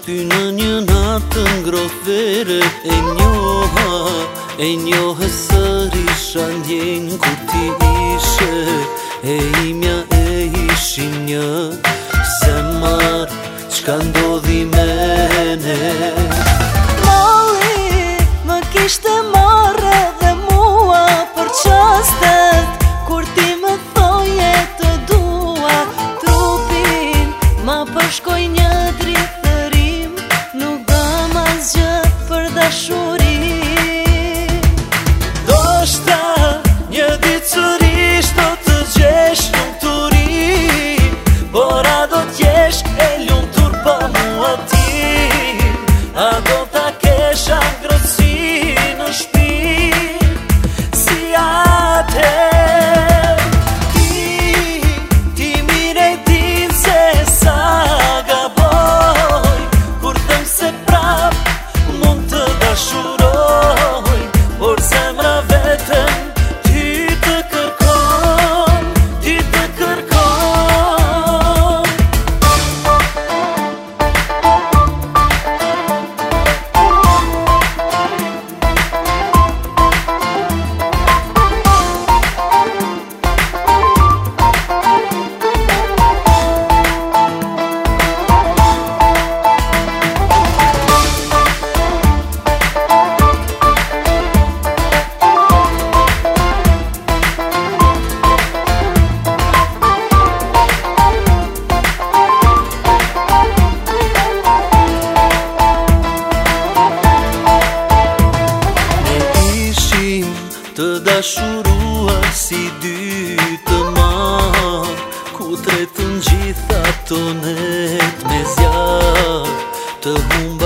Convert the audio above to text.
ty në një natë ngrohtë e njohë sërisha ndjenjë kur ti ishe e imja e ishim një zemar qka ndodhi me ne. Mali më kishte marrë dhe mua për qastet kur ti më thoje të dua trupin ma përshkoj një dritërim nuk dam asgjë për dashurim. Doshta një ditë sërish do të gjesh lumturi, por a do t'jesh e lumtur pa mua ti, a do t'a kesha ngrotësi në shpi si atëherë. Ti mire din se sa gaboj kur them se prap mund të dashuroj, por zemra vetëm ty të kërkon, ty të kërkon. Të dashuruar si dy të marë, ku tretën gjitha tonet me zjarë të humbë